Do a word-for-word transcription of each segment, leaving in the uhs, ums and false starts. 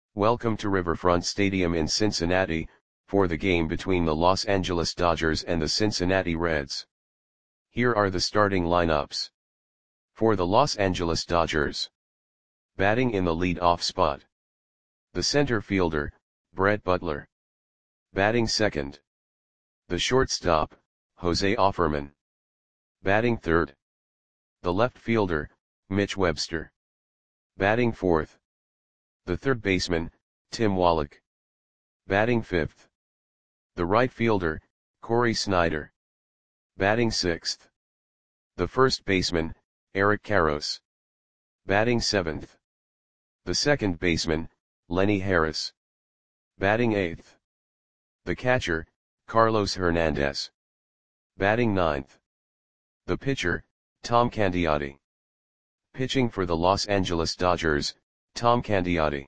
Welcome to Riverfront Stadium in Cincinnati, for the game between the Los Angeles Dodgers and the Cincinnati Reds. Here are the starting lineups. For the Los Angeles Dodgers. Batting in the lead-off spot. The center fielder, Brett Butler. Batting second. The shortstop, Jose Offerman. Batting third. The left fielder, Mitch Webster. Batting fourth. The third baseman, Tim Wallach. Batting fifth. The right fielder, Cory Snyder. Batting sixth. The first baseman, Eric Karros. Batting seventh. The second baseman, Lenny Harris. Batting eighth. The catcher, Carlos Hernandez. Batting ninth. The pitcher, Tom Candiotti. Pitching for the Los Angeles Dodgers, Tom Candiotti.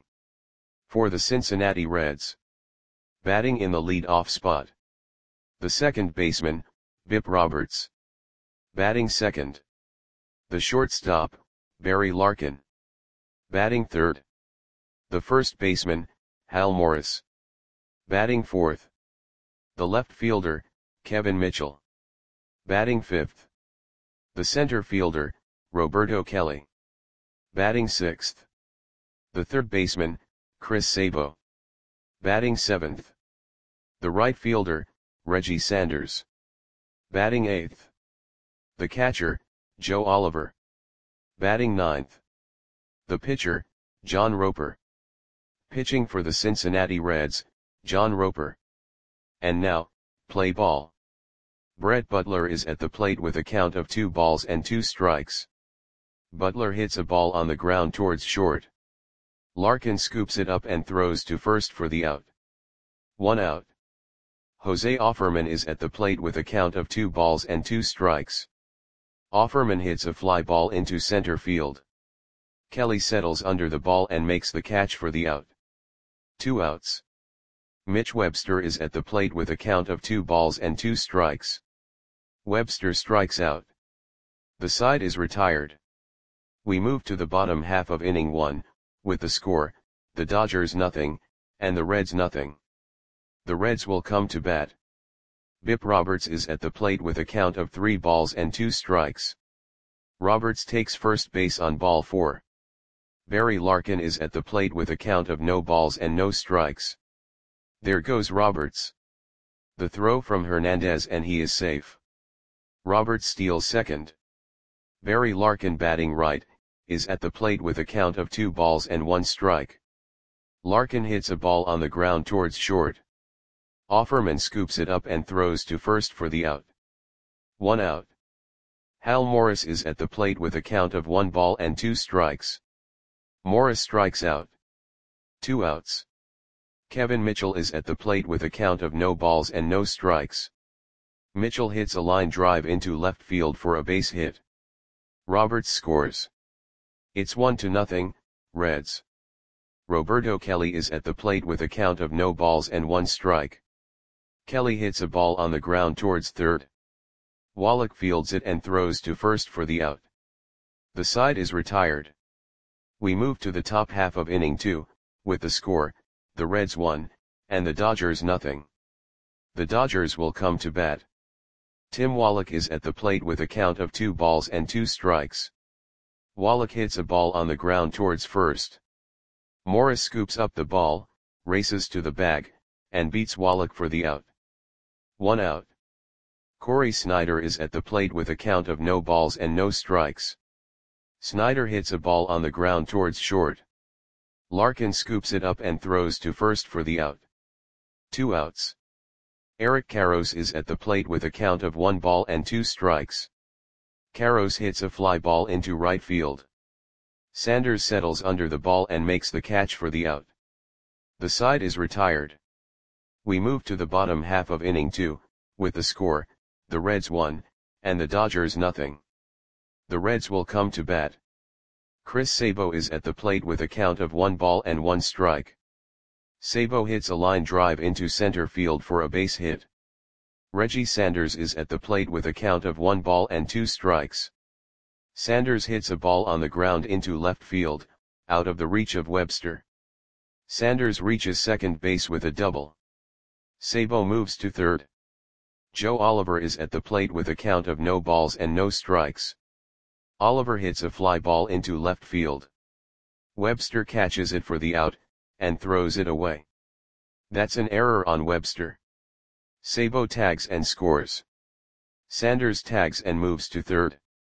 For the Cincinnati Reds. Batting in the lead-off spot. The second baseman, Bip Roberts. Batting second. The shortstop, Barry Larkin. Batting third. The first baseman, Hal Morris. Batting fourth. The left fielder, Kevin Mitchell. Batting fifth. The center fielder, Roberto Kelly. Batting sixth. The third baseman, Chris Sabo. Batting seventh. The right fielder, Reggie Sanders. Batting eighth. The catcher, Joe Oliver. Batting ninth. The pitcher, John Roper. Pitching for the Cincinnati Reds, John Roper. And now, play ball. Brett Butler is at the plate with a count of two balls and two strikes. Butler hits a ball on the ground towards short. Larkin scoops it up and throws to first for the out. One out. Jose Offerman is at the plate with a count of two balls and two strikes. Offerman hits a fly ball into center field. Kelly settles under the ball and makes the catch for the out. Two outs. Mitch Webster is at the plate with a count of two balls and two strikes. Webster strikes out. The side is retired. We move to the bottom half of inning one, with the score, the Dodgers nothing, and the Reds nothing. The Reds will come to bat. Bip Roberts is at the plate with a count of three balls and two strikes. Roberts takes first base on ball four. Barry Larkin is at the plate with a count of no balls and no strikes. There goes Roberts. The throw from Hernandez and he is safe. Roberts steals second. Barry Larkin, batting right, is at the plate with a count of two balls and one strike. Larkin hits a ball on the ground towards short. Offerman scoops it up and throws to first for the out. One out. Hal Morris is at the plate with a count of one ball and two strikes. Morris strikes out. Two outs. Kevin Mitchell is at the plate with a count of no balls and no strikes. Mitchell hits a line drive into left field for a base hit. Roberts scores. It's one to nothing, Reds. Roberto Kelly is at the plate with a count of no balls and one strike. Kelly hits a ball on the ground towards third. Wallach fields it and throws to first for the out. The side is retired. We move to the top half of inning two, with the score, the Reds one, and the Dodgers nothing. The Dodgers will come to bat. Tim Wallach is at the plate with a count of two balls and two strikes. Wallach hits a ball on the ground towards first. Morris scoops up the ball, races to the bag, and beats Wallach for the out. One out. Cory Snyder is at the plate with a count of no balls and no strikes. Snyder hits a ball on the ground towards short. Larkin scoops it up and throws to first for the out. Two outs. Eric Karros is at the plate with a count of one ball and two strikes. Karros hits a fly ball into right field. Sanders settles under the ball and makes the catch for the out. The side is retired. We move to the bottom half of inning two, with the score, the Reds one, and the Dodgers nothing. The Reds will come to bat. Chris Sabo is at the plate with a count of one ball and one strike. Sabo hits a line drive into center field for a base hit. Reggie Sanders is at the plate with a count of one ball and two strikes. Sanders hits a ball on the ground into left field, out of the reach of Webster. Sanders reaches second base with a double. Sabo moves to third. Joe Oliver is at the plate with a count of no balls and no strikes. Oliver hits a fly ball into left field. Webster catches it for the out, and throws it away. That's an error on Webster. Sabo tags and scores. Sanders tags and moves to third.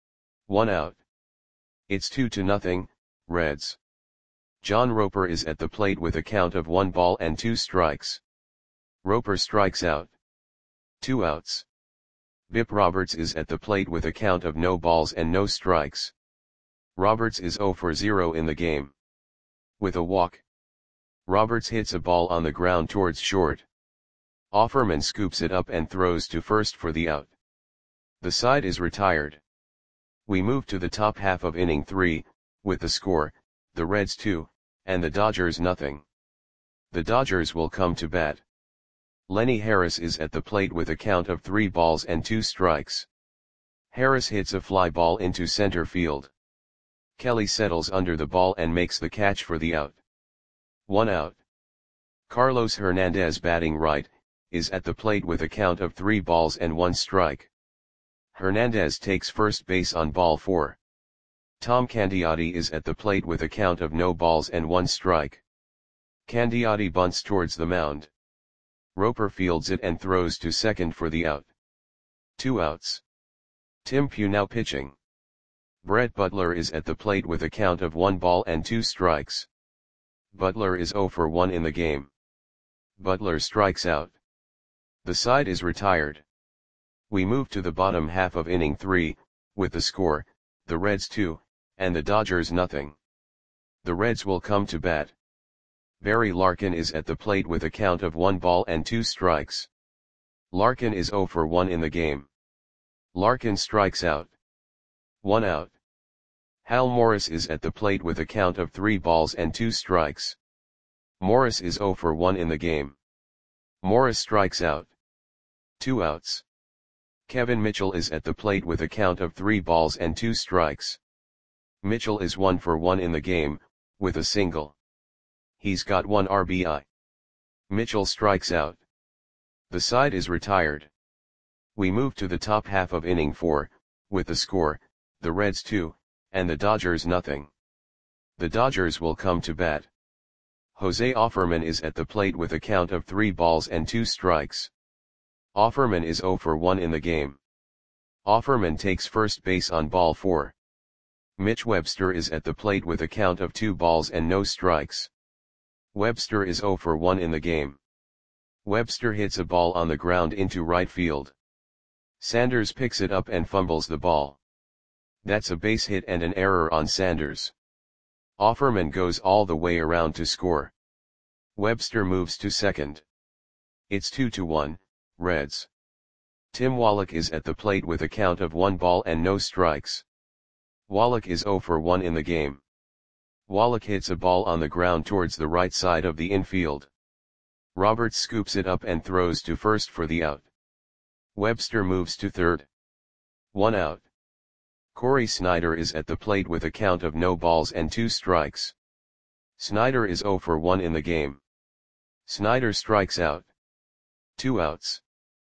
One out. It's two to nothing, Reds. John Roper is at the plate with a count of one ball and two strikes. Roper strikes out. Two outs. Bip Roberts is at the plate with a count of no balls and no strikes. Roberts is zero for zero in the game. With a walk. Roberts hits a ball on the ground towards short. Offerman scoops it up and throws to first for the out. The side is retired. We move to the top half of inning three, with the score, the Reds two, and the Dodgers nothing. The Dodgers will come to bat. Lenny Harris is at the plate with a count of three balls and two strikes. Harris hits a fly ball into center field. Kelly settles under the ball and makes the catch for the out. One out. Carlos Hernandez, batting right, is at the plate with a count of three balls and one strike. Hernandez takes first base on ball four. Tom Candiotti is at the plate with a count of no balls and one strike. Candiotti bunts towards the mound. Roper fields it and throws to second for the out. Two outs. Tim Pugh now pitching. Brett Butler is at the plate with a count of one ball and two strikes. Butler is zero for one in the game. Butler strikes out. The side is retired. We move to the bottom half of inning three, with the score, the Reds two, and the Dodgers nothing. The Reds will come to bat. Barry Larkin is at the plate with a count of one ball and two strikes. Larkin is zero for one in the game. Larkin strikes out. One out. Hal Morris is at the plate with a count of three balls and two strikes. Morris is zero for one in the game. Morris strikes out. Two outs. Kevin Mitchell is at the plate with a count of three balls and two strikes. Mitchell is one for one in the game, with a single. He's got one R B I. Mitchell strikes out. The side is retired. We move to the top half of inning four, with the score, the Reds two, and the Dodgers nothing. The Dodgers will come to bat. Jose Offerman is at the plate with a count of three balls and two strikes. Offerman is zero for one in the game. Offerman takes first base on ball four. Mitch Webster is at the plate with a count of two balls and no strikes. Webster is zero for one in the game. Webster hits a ball on the ground into right field. Sanders picks it up and fumbles the ball. That's a base hit and an error on Sanders. Offerman goes all the way around to score. Webster moves to second. It's two to one, Reds. Tim Wallach is at the plate with a count of one ball and no strikes. Wallach is zero for one in the game. Wallach hits a ball on the ground towards the right side of the infield. Roberts scoops it up and throws to first for the out. Webster moves to third. One out. Corey Snyder is at the plate with a count of no balls and two strikes. Snyder is zero for one in the game. Snyder strikes out. Two outs.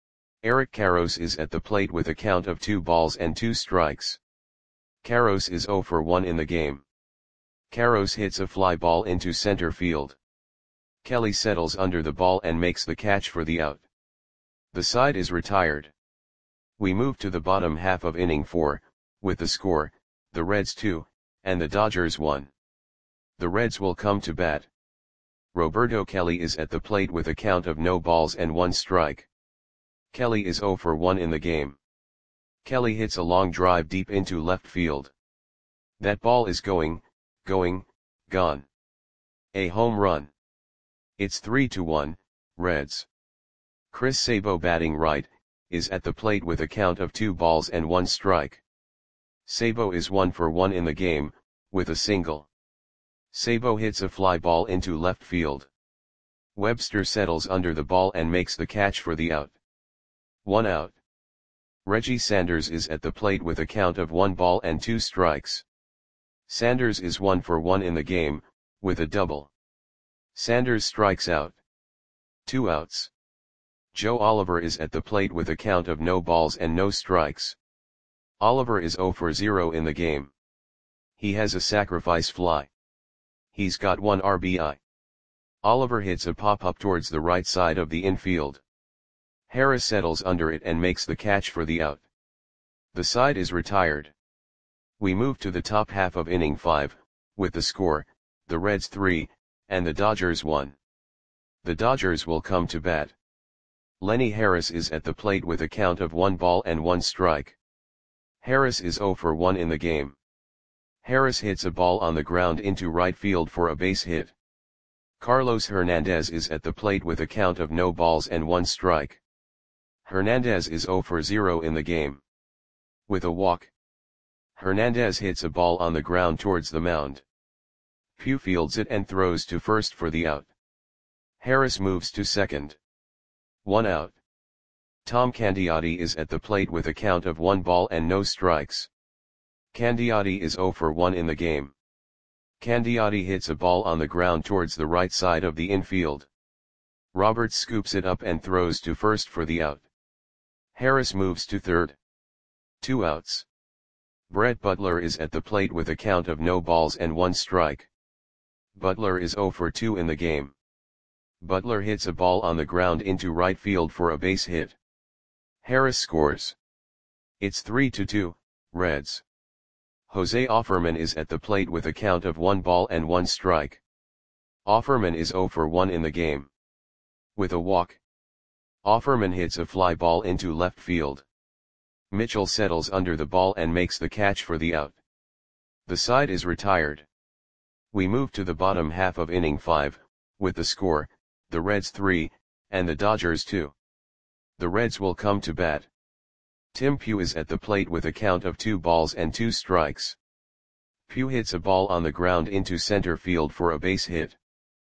Eric Karros is at the plate with a count of two balls and two strikes. Karros is zero for one in the game. Karros hits a fly ball into center field. Kelly settles under the ball and makes the catch for the out. The side is retired. We move to the bottom half of inning four, with the score, the Reds two, and the Dodgers one. The Reds will come to bat. Roberto Kelly is at the plate with a count of no balls and one strike. Kelly is zero for one in the game. Kelly hits a long drive deep into left field. That ball is going, going, gone. A home run. It's three to one, Reds. Chris Sabo, batting right, is at the plate with a count of two balls and one strike. Sabo is one for one in the game, with a single. Sabo hits a fly ball into left field. Webster settles under the ball and makes the catch for the out. One out. Reggie Sanders is at the plate with a count of one ball and two strikes. Sanders is one for one in the game, with a double. Sanders strikes out. Two outs. Joe Oliver is at the plate with a count of no balls and no strikes. Oliver is zero for zero in the game. He has a sacrifice fly. He's got one R B I. Oliver hits a pop-up towards the right side of the infield. Harris settles under it and makes the catch for the out. The side is retired. We move to the top half of inning five, with the score, the Reds three, and the Dodgers one. The Dodgers will come to bat. Lenny Harris is at the plate with a count of one ball and one strike. Harris is zero for one in the game. Harris hits a ball on the ground into right field for a base hit. Carlos Hernandez is at the plate with a count of no balls and one strike. Hernandez is zero for zero in the game. With a walk, Hernandez hits a ball on the ground towards the mound. Pugh fields it and throws to first for the out. Harris moves to second. One out. Tom Candiotti is at the plate with a count of one ball and no strikes. Candiotti is zero for one in the game. Candiotti hits a ball on the ground towards the right side of the infield. Roberts scoops it up and throws to first for the out. Harris moves to third. Two outs. Brett Butler is at the plate with a count of no balls and one strike. Butler is zero for two in the game. Butler hits a ball on the ground into right field for a base hit. Harris scores. It's three to two, Reds. Jose Offerman is at the plate with a count of one ball and one strike. Offerman is zero for one in the game. With a walk, Offerman hits a fly ball into left field. Mitchell settles under the ball and makes the catch for the out. The side is retired. We move to the bottom half of inning five, with the score, the Reds three, and the Dodgers two. The Reds will come to bat. Tim Pugh is at the plate with a count of two balls and two strikes. Pugh hits a ball on the ground into center field for a base hit.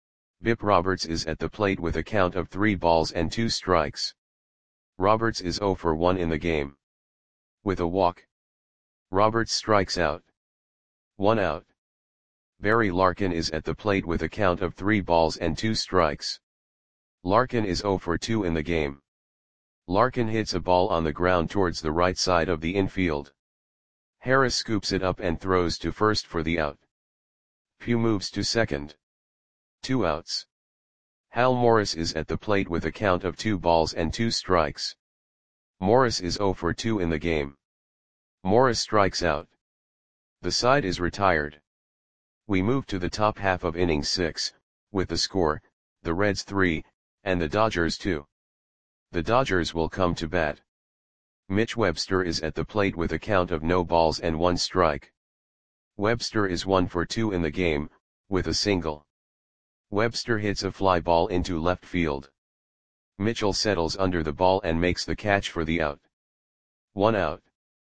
Bip Roberts is at the plate with a count of three balls and two strikes. Roberts is zero for one in the game. With a walk, Roberts strikes out. One out. Barry Larkin is at the plate with a count of three balls and two strikes. Larkin is zero for two in the game. Larkin hits a ball on the ground towards the right side of the infield. Harris scoops it up and throws to first for the out. Pugh moves to second. Two outs. Hal Morris is at the plate with a count of two balls and two strikes. Morris is zero for two in the game. Morris strikes out. The side is retired. We move to the top half of inning six, with the score, the Reds three, and the Dodgers two. The Dodgers will come to bat. Mitch Webster is at the plate with a count of no balls and one strike. Webster is one for two in the game, with a single. Webster hits a fly ball into left field. Mitchell settles under the ball and makes the catch for the out. One out.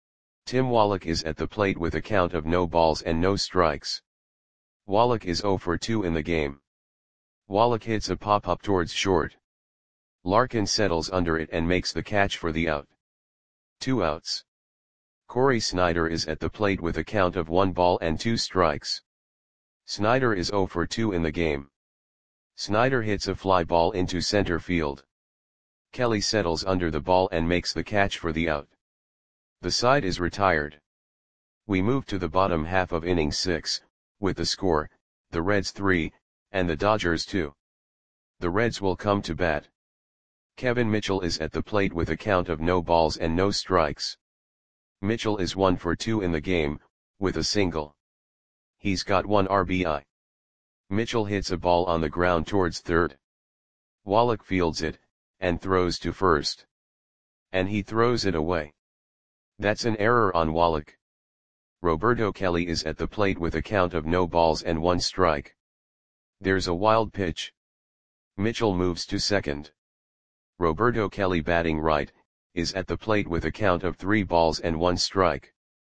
Tim Wallach is at the plate with a count of no balls and no strikes. Wallach is zero for two in the game. Wallach hits a pop-up towards short. Larkin settles under it and makes the catch for the out. Two outs. Corey Snyder is at the plate with a count of one ball and two strikes. Snyder is zero for two in the game. Snyder hits a fly ball into center field. Kelly settles under the ball and makes the catch for the out. The side is retired. We move to the bottom half of inning six, with the score, the Reds three, and the Dodgers two. The Reds will come to bat. Kevin Mitchell is at the plate with a count of no balls and no strikes. Mitchell is one for two in the game, with a single. He's got one R B I. Mitchell hits a ball on the ground towards third. Wallach fields it, and throws to first. And he throws it away. That's an error on Wallach. Roberto Kelly is at the plate with a count of no balls and one strike. There's a wild pitch. Mitchell moves to second. Roberto Kelly, batting right, is at the plate with a count of three balls and one strike.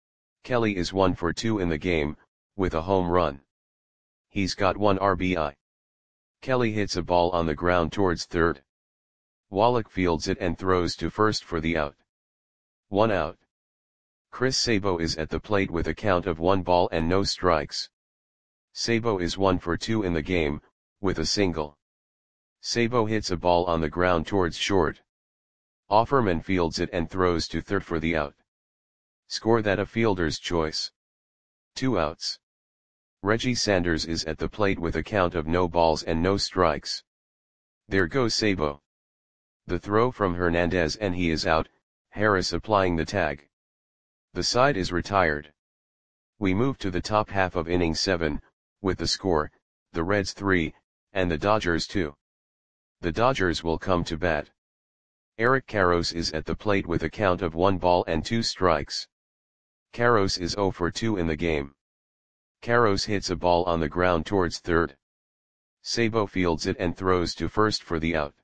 Kelly is one for two in the game, with a home run. He's got one R B I. Kelly hits a ball on the ground towards third. Wallach fields it and throws to first for the out. One out. Chris Sabo is at the plate with a count of one ball and no strikes. Sabo is one for two in the game, with a single. Sabo hits a ball on the ground towards short. Offerman fields it and throws to third for the out. Score that a fielder's choice. Two outs. Reggie Sanders is at the plate with a count of no balls and no strikes. There goes Sabo. The throw from Hernandez and he is out, Harris applying the tag. The side is retired. We move to the top half of inning seven, with the score, the Reds three, and the Dodgers two. The Dodgers will come to bat. Eric Karros is at the plate with a count of one ball and two strikes. Karros is oh for two in the game. Karros hits a ball on the ground towards third. Sabo fields it and throws to first for the out.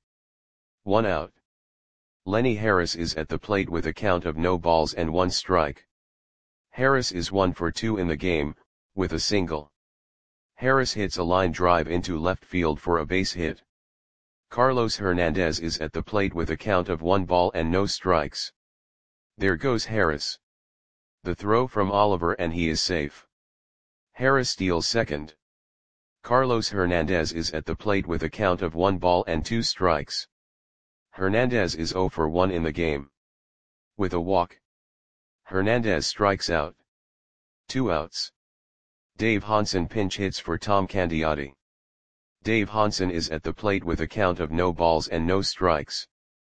One out. Lenny Harris is at the plate with a count of no balls and one strike. Harris is one for two in the game, with a single. Harris hits a line drive into left field for a base hit. Carlos Hernandez is at the plate with a count of one ball and no strikes. There goes Harris. The throw from Oliver and he is safe. Harris steals second. Carlos Hernandez is at the plate with a count of one ball and two strikes. Hernandez is oh for one in the game. With a walk. Hernandez strikes out. Two outs. Dave Hansen pinch hits for Tom Candiotti. Dave Hansen is at the plate with a count of no balls and no strikes.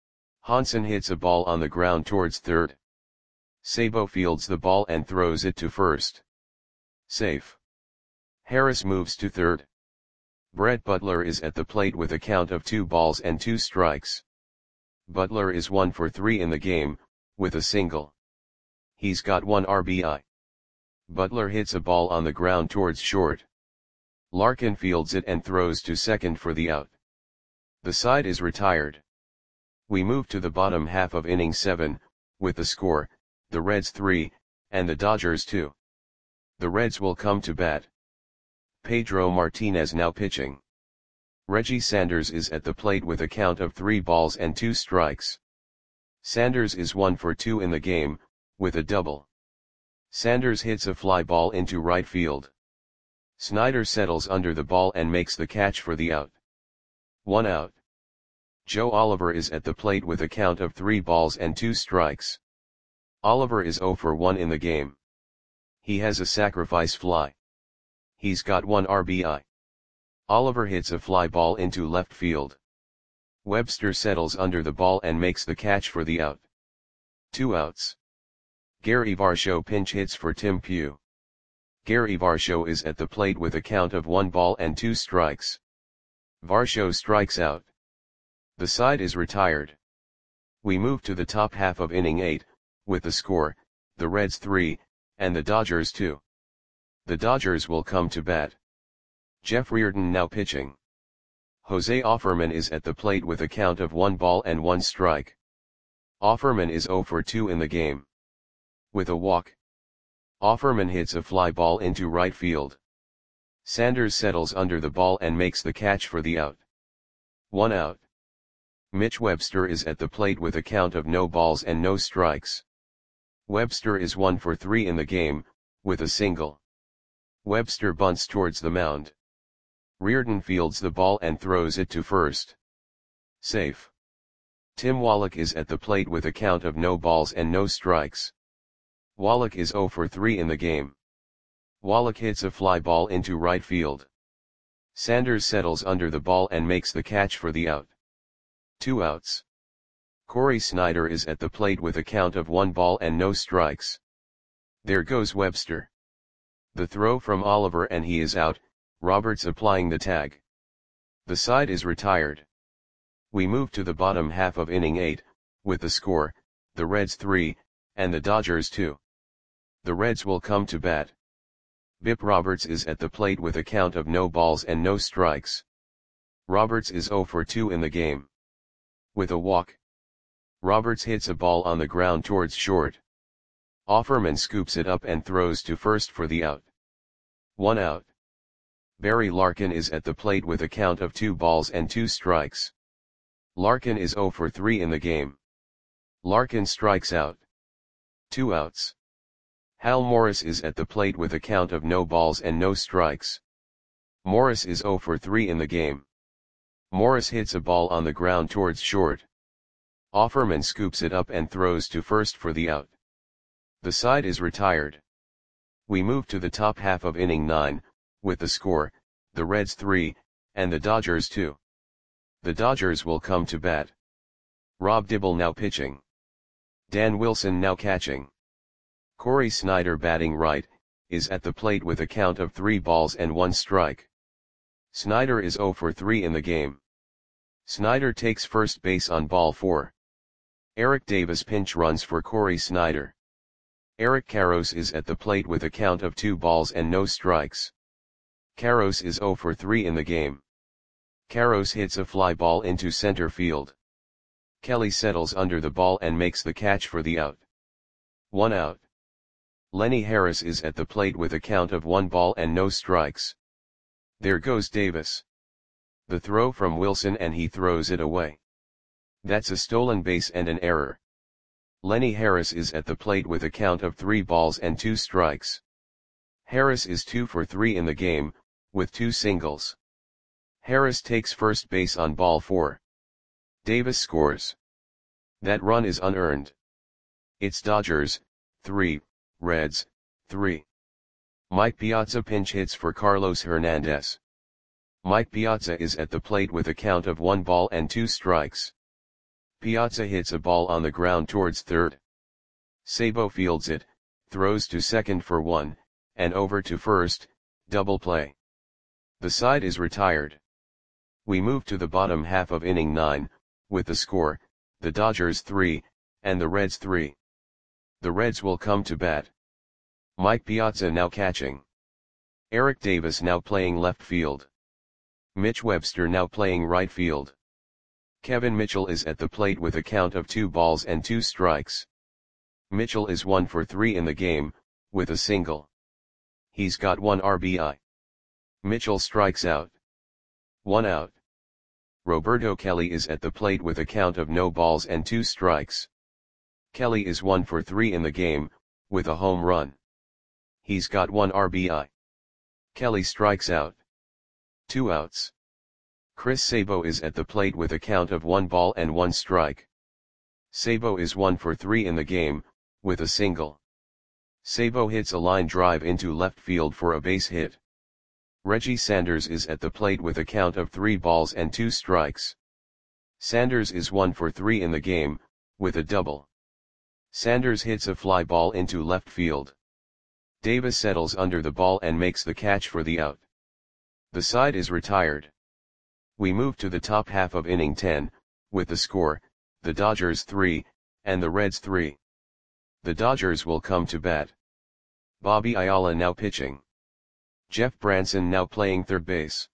Hansen hits a ball on the ground towards third. Sabo fields the ball and throws it to first. Safe. Harris moves to third. Brett Butler is at the plate with a count of two balls and two strikes. Butler is one for three in the game, with a single. He's got one R B I. Butler hits a ball on the ground towards short. Larkin fields it and throws to second for the out. The side is retired. We move to the bottom half of inning seven, with the score, the Reds three, and the Dodgers two. The Reds will come to bat. Pedro Martinez now pitching. Reggie Sanders is at the plate with a count of three balls and two strikes. Sanders is one for two in the game, with a double. Sanders hits a fly ball into right field. Snyder settles under the ball and makes the catch for the out. One out. Joe Oliver is at the plate with a count of three balls and two strikes. Oliver is oh for one in the game. He has a sacrifice fly. He's got one R B I. Oliver hits a fly ball into left field. Webster settles under the ball and makes the catch for the out. Two outs. Gary Varsho pinch hits for Tim Pugh. Gary Varsho is at the plate with a count of one ball and two strikes. Varsho strikes out. The side is retired. We move to the top half of inning eight, with the score, the Reds three, and the Dodgers two. The Dodgers will come to bat. Jeff Reardon now pitching. Jose Offerman is at the plate with a count of one ball and one strike. Offerman is oh for two in the game. With a walk. Offerman hits a fly ball into right field. Sanders settles under the ball and makes the catch for the out. One out. Mitch Webster is at the plate with a count of no balls and no strikes. Webster is one for three in the game, with a single. Webster bunts towards the mound. Reardon fields the ball and throws it to first. Safe. Tim Wallach is at the plate with a count of no balls and no strikes. Wallach is oh for three in the game. Wallach hits a fly ball into right field. Sanders settles under the ball and makes the catch for the out. Two outs. Corey Snyder is at the plate with a count of one ball and no strikes. There goes Webster. The throw from Oliver and he is out, Roberts applying the tag. The side is retired. We move to the bottom half of inning eight, with the score, the Reds three, and the Dodgers two. The Reds will come to bat. Bip Roberts is at the plate with a count of no balls and no strikes. Roberts is oh for two in the game. With a walk. Roberts hits a ball on the ground towards short. Offerman scoops it up and throws to first for the out. One out. Barry Larkin is at the plate with a count of two balls and two strikes. Larkin is oh for three in the game. Larkin strikes out. Two outs. Hal Morris is at the plate with a count of no balls and no strikes. Morris is zero for three in the game. Morris hits a ball on the ground towards short. Offerman scoops it up and throws to first for the out. The side is retired. We move to the top half of inning nine, with the score, the Reds three, and the Dodgers two. The Dodgers will come to bat. Rob Dibble now pitching. Dan Wilson now catching. Corey Snyder batting right, is at the plate with a count of three balls and one strike. Snyder is zero for three in the game. Snyder takes first base on ball four. Eric Davis pinch runs for Corey Snyder. Eric Karros is at the plate with a count of two balls and no strikes. Karros is zero for three in the game. Karros hits a fly ball into center field. Kelly settles under the ball and makes the catch for the out. One out. Lenny Harris is at the plate with a count of one ball and no strikes. There goes Davis. The throw from Wilson and he throws it away. That's a stolen base and an error. Lenny Harris is at the plate with a count of three balls and two strikes. Harris is two for three in the game, with two singles. Harris takes first base on ball four. Davis scores. That run is unearned. It's Dodgers, three, Reds, three. Mike Piazza pinch hits for Carlos Hernandez. Mike Piazza is at the plate with a count of one ball and two strikes. Piazza hits a ball on the ground towards third. Sabo fields it, throws to second for one, and over to first, double play. The side is retired. We move to the bottom half of inning nine, with the score, the Dodgers three, and the Reds three. The Reds will come to bat. Mike Piazza now catching. Eric Davis now playing left field. Mitch Webster now playing right field. Kevin Mitchell is at the plate with a count of two balls and two strikes. Mitchell is one for three in the game, with a single. He's got one R B I. Mitchell strikes out. One out. Roberto Kelly is at the plate with a count of no balls and two strikes. Kelly is one for three in the game, with a home run. He's got one R B I. Kelly strikes out. Two outs. Chris Sabo is at the plate with a count of one ball and one strike. Sabo is one for three in the game, with a single. Sabo hits a line drive into left field for a base hit. Reggie Sanders is at the plate with a count of three balls and two strikes. Sanders is one for three in the game, with a double. Sanders hits a fly ball into left field. Davis settles under the ball and makes the catch for the out. The side is retired. We move to the top half of inning ten, with the score, the Dodgers three, and the Reds three. The Dodgers will come to bat. Bobby Ayala now pitching. Jeff Branson now playing third base.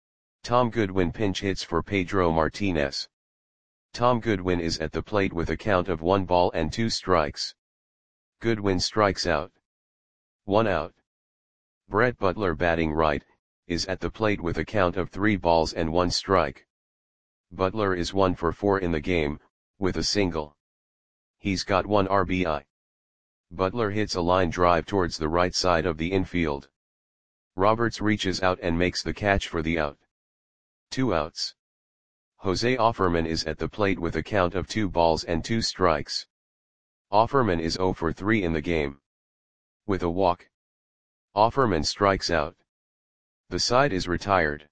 Tom Goodwin pinch hits for Pedro Martinez. Tom Goodwin is at the plate with a count of one ball and two strikes. Goodwin strikes out. One out. Brett Butler batting right, is at the plate with a count of three balls and one strike. Butler is one for four in the game, with a single. He's got one R B I. Butler hits a line drive towards the right side of the infield. Roberts reaches out and makes the catch for the out. Two outs. Jose Offerman is at the plate with a count of two balls and two strikes. Offerman is zero for three in the game. With a walk. Offerman strikes out. The side is retired.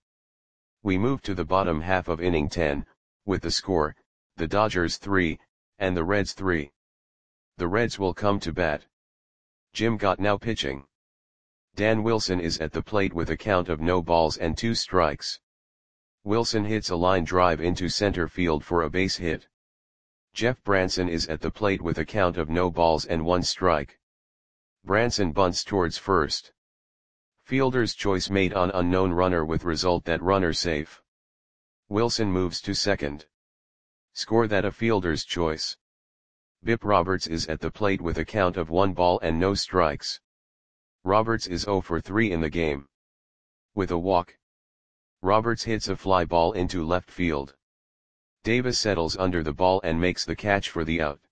We move to the bottom half of inning ten, with the score, the Dodgers three, and the Reds three. The Reds will come to bat. Jim Gott now pitching. Dan Wilson is at the plate with a count of no balls and two strikes. Wilson hits a line drive into center field for a base hit. Jeff Branson is at the plate with a count of no balls and one strike. Branson bunts towards first. Fielder's choice made on unknown runner with result that runner safe. Wilson moves to second. Score that a fielder's choice. Bip Roberts is at the plate with a count of one ball and no strikes. Roberts is zero for three in the game. With a walk. Roberts hits a fly ball into left field. Davis settles under the ball and makes the catch for the out.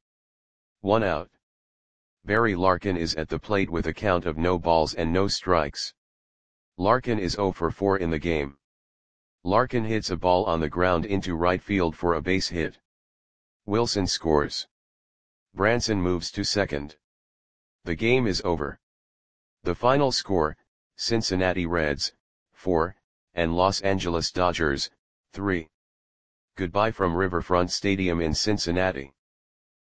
One out. Barry Larkin is at the plate with a count of no balls and no strikes. Larkin is zero for four in the game. Larkin hits a ball on the ground into right field for a base hit. Wilson scores. Branson moves to second. The game is over. The final score, Cincinnati Reds, four, and Los Angeles Dodgers, three. Goodbye from Riverfront Stadium in Cincinnati.